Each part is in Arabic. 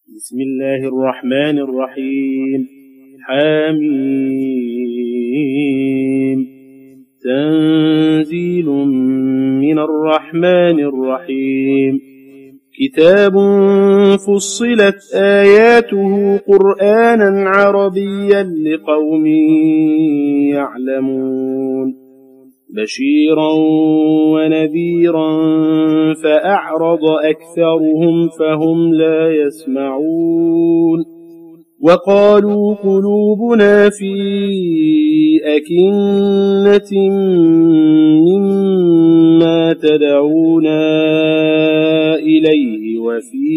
بسم الله الرحمن الرحيم. حميم. تنزيل من الرحمن الرحيم. كتاب فصلت آياته قرآنا عربيا لقوم يعلمون بشيرا ونذيرا فأعرض أكثرهم فهم لا يسمعون وقالوا قلوبنا في أكنة مما تدعونا إليه وفي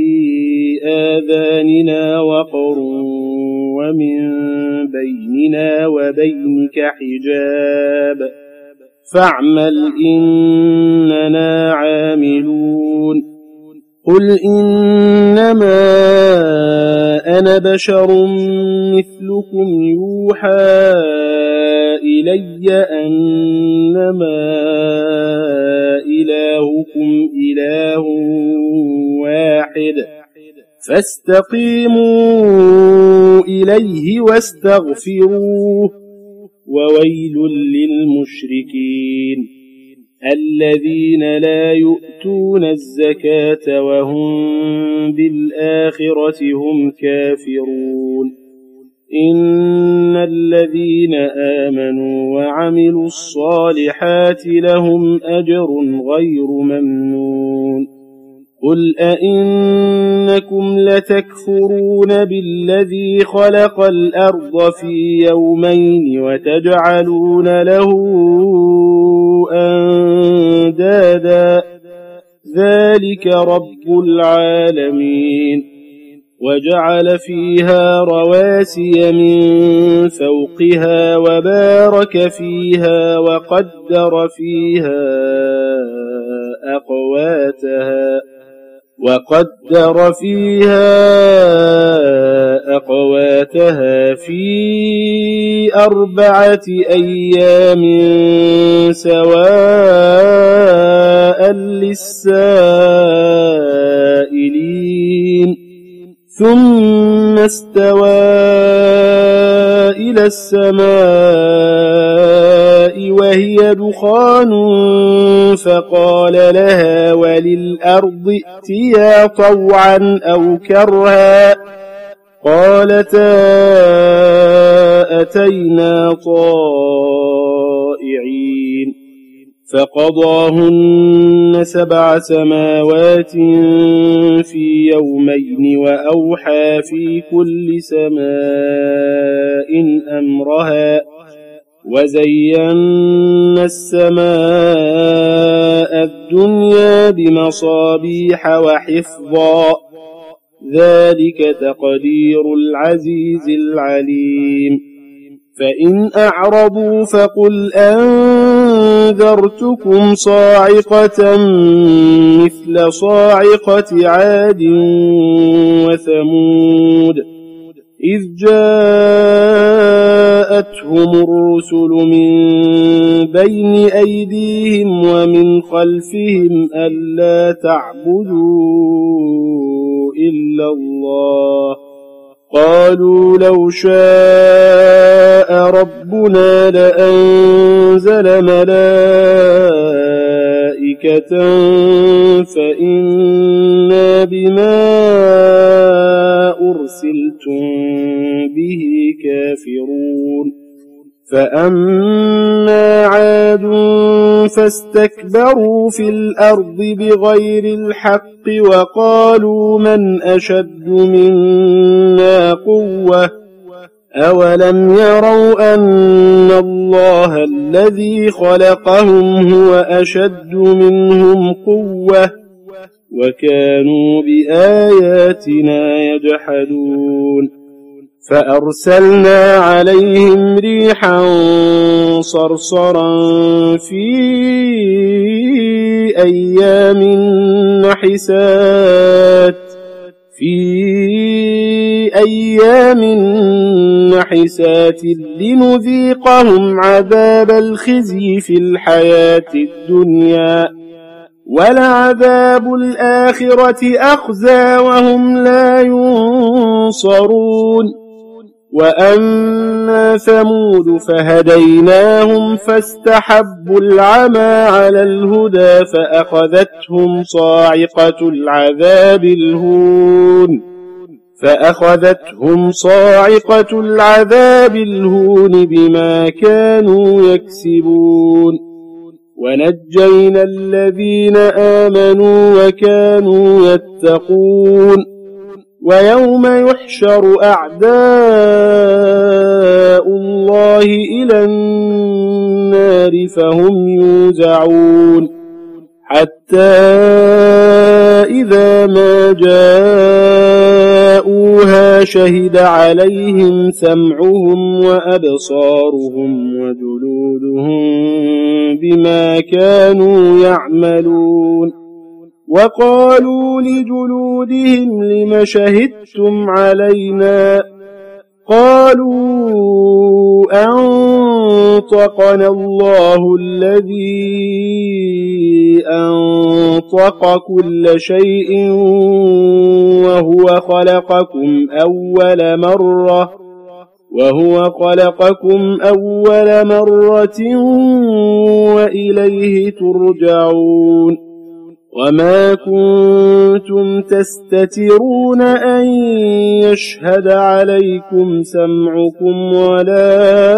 آذاننا وقر ومن بيننا وبينك حجاب فاعمل إننا عاملون. قل إنما أنا بشر مثلكم يوحى إلي أنما إلهكم إله واحد فاستقيموا إليه واستغفروه وويل للمشركين الذين لا يؤتون الزكاة وهم بالآخرة هم كافرون. إن الذين آمنوا وعملوا الصالحات لهم أجر غير ممنون. قل أئنكم لتكفرون بالذي خلق الأرض في يومين وتجعلون له أندادا ذلك رب العالمين. وجعل فيها رواسي من فوقها وبارك فيها وقدر فيها أقواتها في 4 أيام سواء للسائلين ثم استوى إلى السماء وهي دخان فقال لها وللأرض ائتيا طوعا أو كرها قالتا أتينا طائعين فقضاهن 7 سماوات في يومين وأوحى في كل سماء أمرها وزينا السماء الدنيا بمصابيح وحفظا ذلك تقدير العزيز العليم. فإن أعرضوا فقل أنذرتكم صاعقة مثل صاعقة عاد وثمود إذ جاءتهم الرسل من بين أيديهم ومن خلفهم ألا تعبدوا إلا الله قالوا لو شاء ربنا لأنزل ملائكة فإنا بما أرسلتم به كافرون. فأما عاد فاستكبروا في الأرض بغير الحق وقالوا من أشد منا قوة أولم يروا أن الله الذي خلقهم هو أشد منهم قوة وكانوا بآياتنا يجحدون. فأرسلنا عليهم ريحا صرصرا في أيام نحسات لنذيقهم عذاب الخزي في الحياة الدنيا ولعذاب الآخرة أخزى وهم لا ينصرون وأما ثمود فهديناهم فاستحبوا العمى على الهدى فأخذتهم صاعقة العذاب الهون بما كانوا يكسبون ونجينا الذين آمنوا وكانوا يتقون ويوم يحشر أعداء الله إلى النار فهم يوزعون حتى إذا ما جاءوها شهد عليهم سمعهم وأبصارهم وجلودهم بما كانوا يعملون وقالوا لجلودهم لم شهدتم علينا قالوا أنطقنا الله الذي أنطق كل شيء وهو خلقكم أول مرة وإليه ترجعون وما كنتم تستترون أن يشهد عليكم سمعكم ولا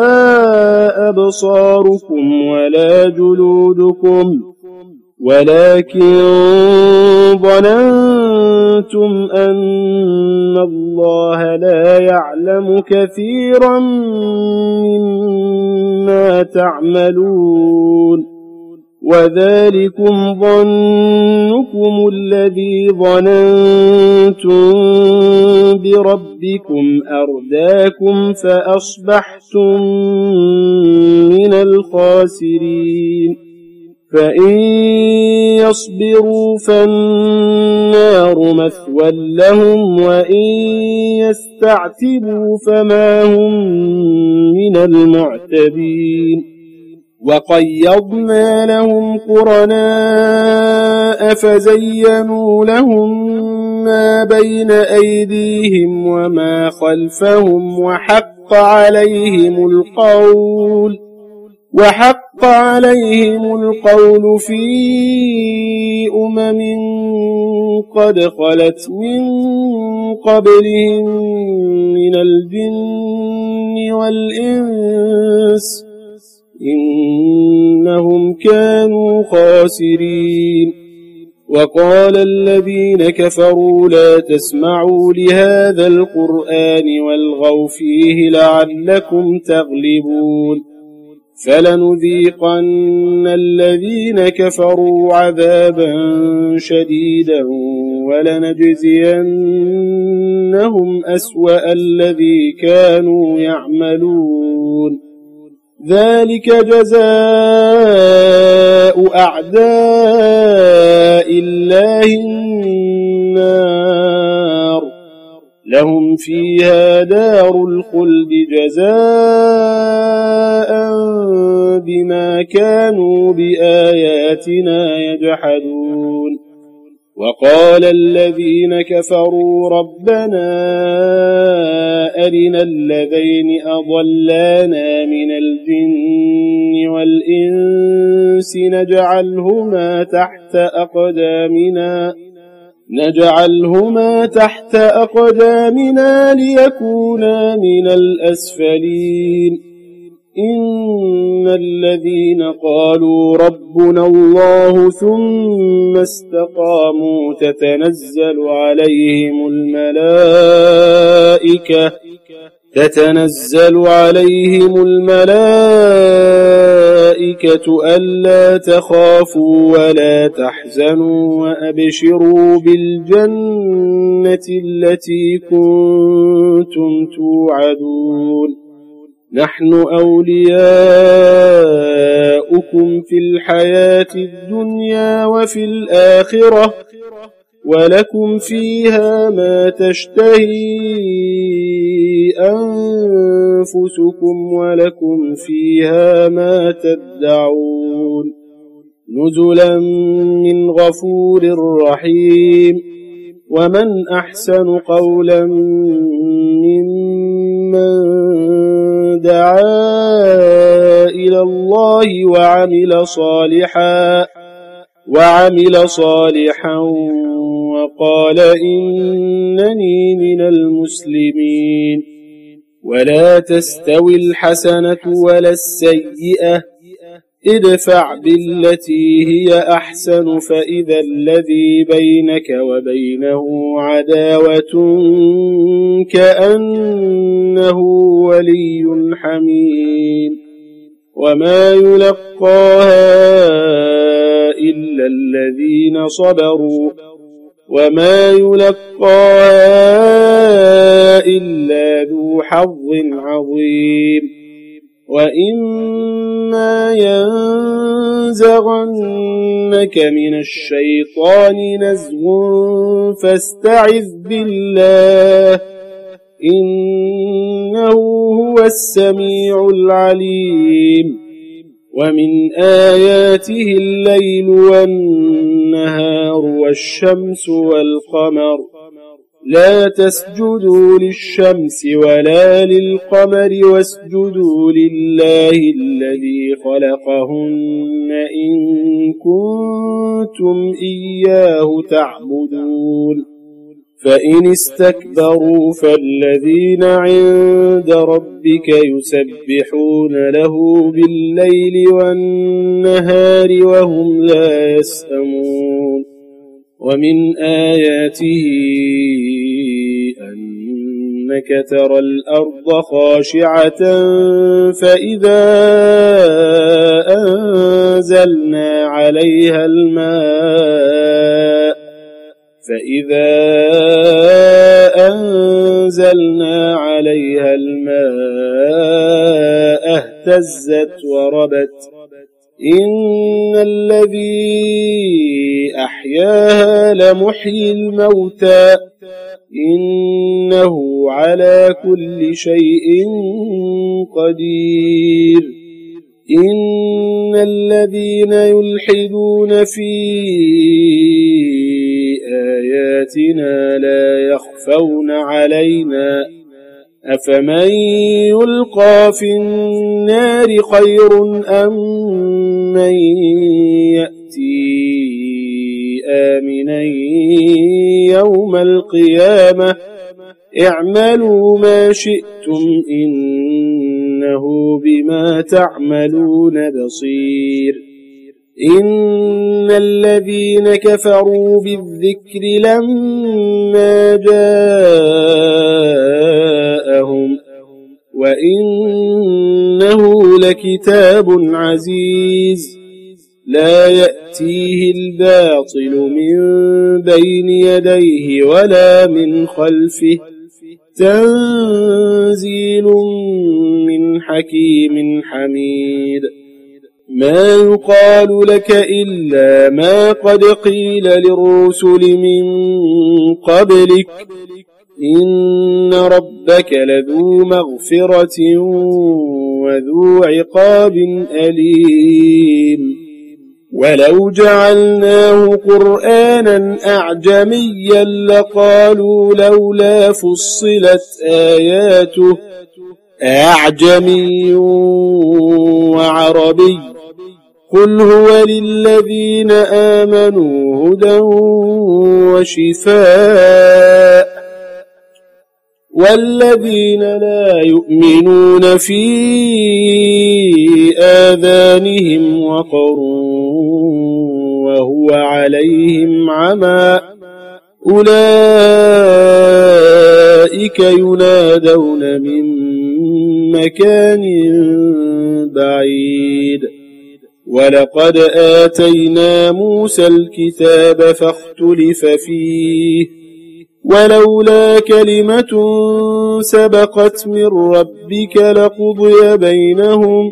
أبصاركم ولا جلودكم ولكن ظننتم أن الله لا يعلم كثيرا مما تعملون وذلكم ظنكم الذي ظننتم بربكم أرداكم فأصبحتم من الخاسرين فإن يصبروا فالنار مثوى لهم وإن يستعتبوا فما هم من المعتبين وقيضنا لهم قرناء فزينوا لهم ما بين أيديهم وما خلفهم وحق عليهم القول في قد خلت من قبلهم من الجن والإنس إنهم كانوا خاسرين وقال الذين كفروا لا تسمعوا لهذا القرآن والغوا فيه لعلكم تغلبون فلنذيقن الذين كفروا عذابا شديدا ولنجزينهم أسوأ الذي كانوا يعملون ذلك جزاء أعداء الله النار لهم فيها دار الخلد جزاء بما كانوا بآياتنا يجحدون وقال الذين كفروا ربنا أرنا الذين أضلانا من الجن والإنس نجعلهما تحت أقدامنا ليكونا من الأسفلين إن الذين قالوا ربنا الله ثم استقاموا تتنزل عليهم الملائكة ألا تخافوا ولا تحزنوا وأبشروا بالجنة التي كنتم توعدون نحن أولياؤكم في الحياة الدنيا وفي الآخرة ولكم فيها ما تشتهي أنفسكم ولكم فيها ما تدعون نزلا من غفور رحيم. ومن أحسن قولا ممن دعا إلى الله وعمل صالحا وقال إنني من المسلمين. ولا تستوي الحسنة ولا السيئة، ادفع بالتي هي أحسن فإذا الذي بينك وبينه عداوة كأنه ولي حميم. وما يلقاها إلا الذين صبروا وما يلقاها إلا ذو حظ عظيم. وإما ينزغنك من الشيطان نزغ فاستعذ بالله إنه هو السميع العليم. ومن آياته الليل والنهار والشمس والقمر، لا تسجدوا للشمس ولا للقمر واسجدوا لله الذي خلقهن إن كنتم إياه تعبدون. فإن استكبروا فالذين عند ربك يسبحون له بالليل والنهار وهم لا يسأمون. ومن آياته أنك ترى الأرض خاشعة فإذا أنزلنا عليها الماء اهتزت وربت. إن الذي أحياها لمحيي الموتى إنه على كل شيء قدير. إن الذين يلحدون في آياتنا لا يخفون علينا أفمن يلقى في النار خير أم من يأتي آمنا يوم القيامة اعملوا ما شئتم إنه بما تعملون بصير. إن الذين كفروا بالذكر لما جاءهم وإنه لكتاب عزيز لا يأتيه الباطل من بين يديه ولا من خلفه تنزيل من حكيم حميد. ما يقال لك إلا ما قد قيل للرسل من قبلك إن ربك لذو مغفرة وذو عقاب أليم. ولو جعلناه قرآنا أعجميا لقالوا لولا فصلت آياته أعجمي وعربي قل هو للذين آمنوا هدى وشفاء والذين لا يؤمنون في آذانهم وقر وهو عليهم عمى أولئك ينادون من مكان بعيد. ولقد آتينا موسى الكتاب فاختلف فيه ولولا كلمة سبقت من ربك لقضي بينهم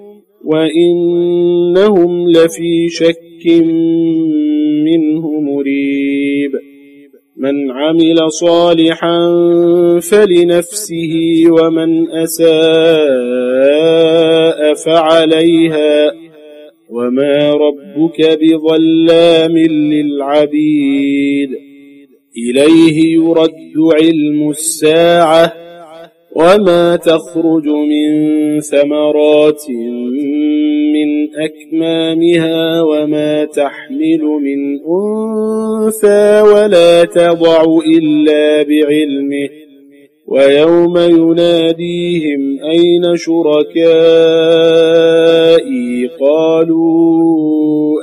وإنهم لفي شك منه مريب. من عمل صالحا فلنفسه ومن أساء فعليها وما ربك بظلام للعبيد إليه يرد علم الساعة وما تخرج من ثمرات من أكمامها وما تحمل من أنثى ولا تضع إلا بعلمه ويوم يناديهم أين شركائي قالوا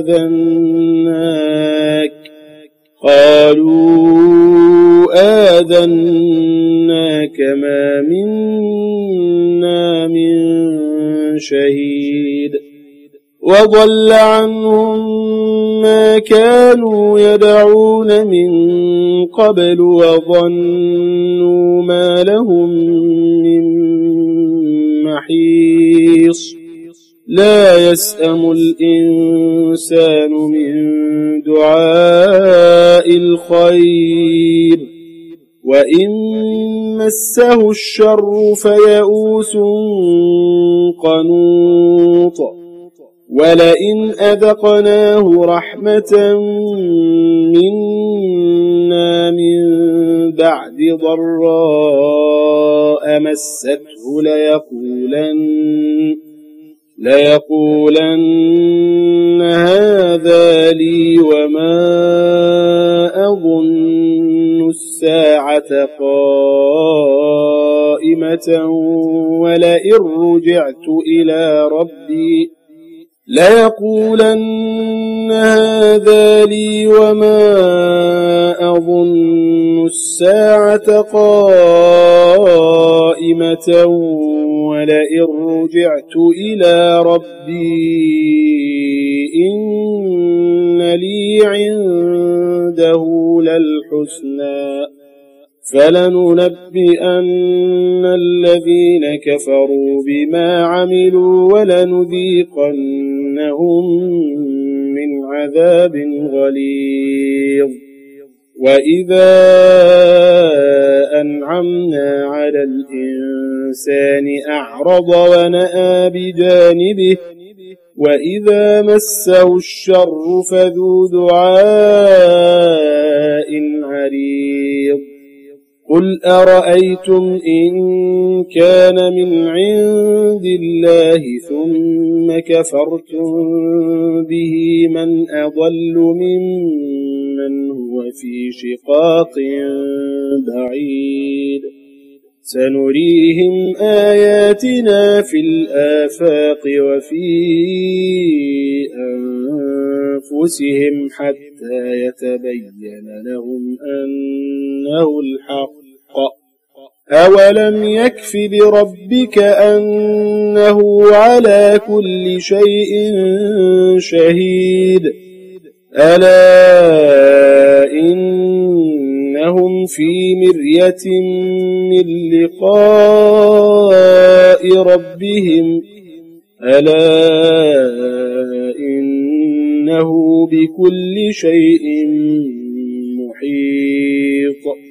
آذناك ما منا من شهيد وضل عنهم ما كانوا يدعون من قبل وظنوا ما لهم من محيص لا يسأم الإنسان من دعاء الخير وإن مسه الشر فيئوس قنوط ولئن أذقناه رحمة منا من بعد ضراء مسته ليقولن هذا لي وما أظن الساعة قائمة ولئن رجعت إلى ربي ليقولن هذا لي وما أظن الساعة قائمة ولئن رجعت إلى ربي إن لي عنده للحسنى فلننبئن الذين كفروا بما عملوا ولنذيقنهم من عذاب غليظ وإذا أنعمنا على الإنسان أعرض ونأى بجانبه وإذا مسه الشر فذو دعاء عريض قل أرأيتم إن كان من عند الله ثم كفرتم به من أضل ممن هو في شقاق بعيد سنريهم آياتنا في الآفاق وفي أنفسهم حتى يتبين لهم أنه الحق أولم يكف بربك أنه على كل شيء شهيد ألا إنهم في مرية من لقاء ربهم ألا إنه بكل شيء محيط